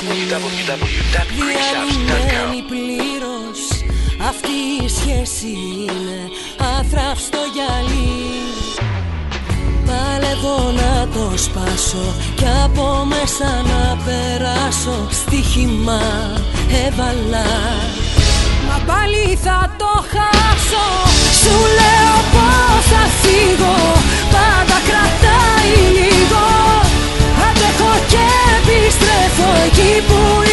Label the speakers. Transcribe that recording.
Speaker 1: Διαλυμένη πλήρως αυτή η σχέση είναι άθραυστο γυαλί. Παλεύω να το σπάσω κι από μέσα να περάσω. Στοίχημα έβαλα, μα πάλι θα το χάσω. Σου λέω πως θα φύγω, πάντα κρατάει λίγο. Αντέχω και επιστρέφω εκεί που